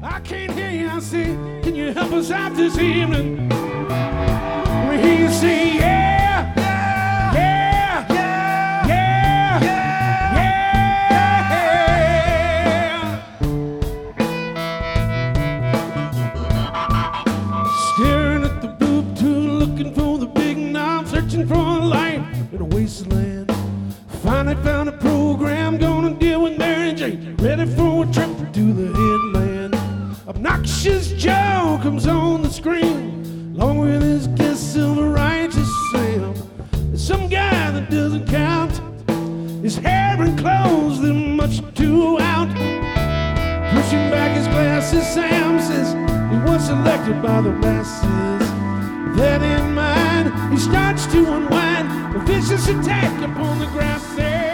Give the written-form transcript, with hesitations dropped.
I can't hear you, I say, can you help us out this evening? We hear you say, yeah, yeah, yeah, yeah, yeah. Staring at the boob tube, looking for the big knob, searching for a life in a wasteland. Finally found a program gonna deal with Mary Jane, ready for a trip to the headland. Obnoxious Joe comes on the screen, along with his guest Silver Righteous Sam. There's some guy that doesn't count, his hair and clothes, they're much too out. Pushing back his glasses, Sam says he was selected by the masses. That in mind, he starts to unwind, a vicious attack upon the grass there.